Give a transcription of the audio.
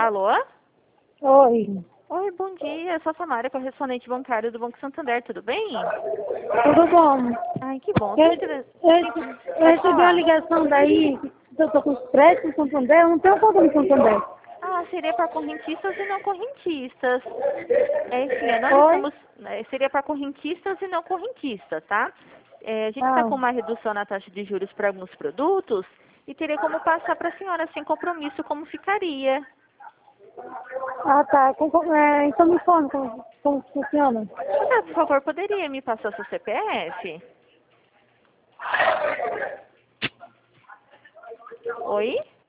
Alô? Oi, Oi, bom dia. Eu sou a Samara, correspondente bancário do Banco Santander. Tudo bem? tudo bom? Ai, que bom. Eu Pode recebi uma falar. ligação daí, que eu tô com crédito no Santander, eu não tenho conta no Santander. Ah, seria para correntistas e não correntistas. Sim, nós Oi? estamos... seria para correntistas e não correntistas, tá? A gente está Ah, com uma redução na taxa de juros para alguns produtos e teria como passar para a senhora sem compromisso como ficaria. tá. Então me informe como funciona. Por favor, poderia me passar seu CPF? Oi?